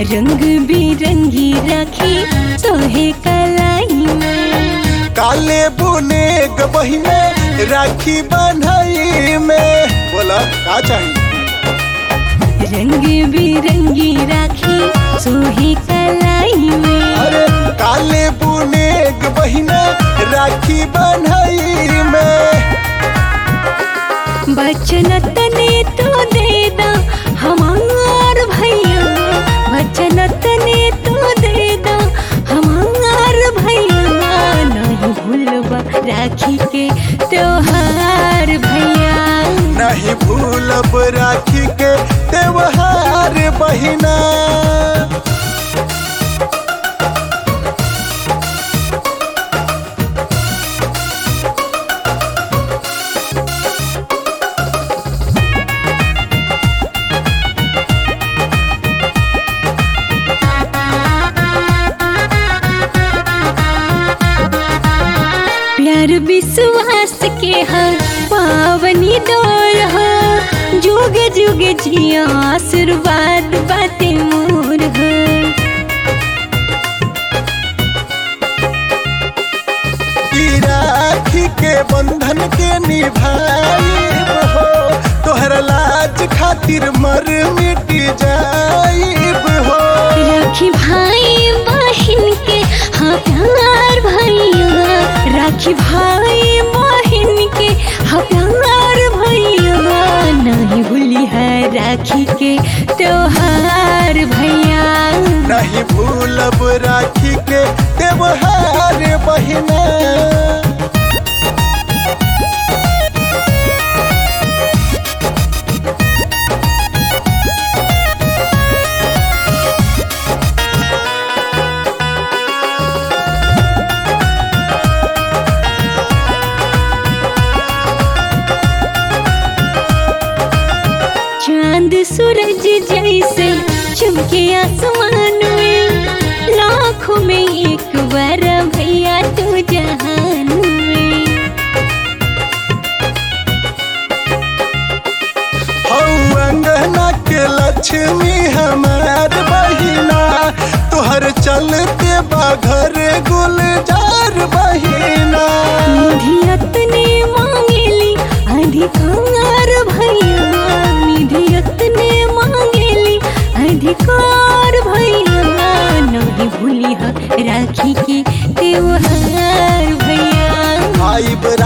रंग बिरंगी राखी सोहे कलाई में। काले बुने बहिने राखी बन्हाई में। बोला का चाहिए? रंग बिरंगी राखी सोहे कलाई में। अरे काले बुने बहिने राखी बन्हाई में। बचन तने तो दे दा हमार भैया, बचन तने तो दे दा हमार भैया। नहीं भूलबा राखी के त्योहार भैया, नहीं भूलब राखी के त्योहार बहिना। प्यार विश्वास के हर पावनी डोर हो। जुग जुग जिया आशीर्वाद बाते मोर हो। ई राखी के बंधन के निभाइब हो। तोहर लाज खातिर मर मिट जाइब हो। राखी भाई बहन के हाँ प्यार भैया, राखी भाई बहन के हाँ प्यार भैया। नहीं भूली है राखी के त्योहार भैया, नहीं भूलब राखी के त्योहार बहिना। चांद सूरज जैसे चमके आसमान में। लाखों में एक बार भैया तू जहान में। हौ अंगना के लक्ष्मी हमार बहिना। तोहर चलते बाघर गुलजार बहिना। निधियत ने मांगेली अधिकार भैया, निधियत ने मांगेली अधिकार भैया। नहीं भूली है राखी के त्योहार भैया, आइब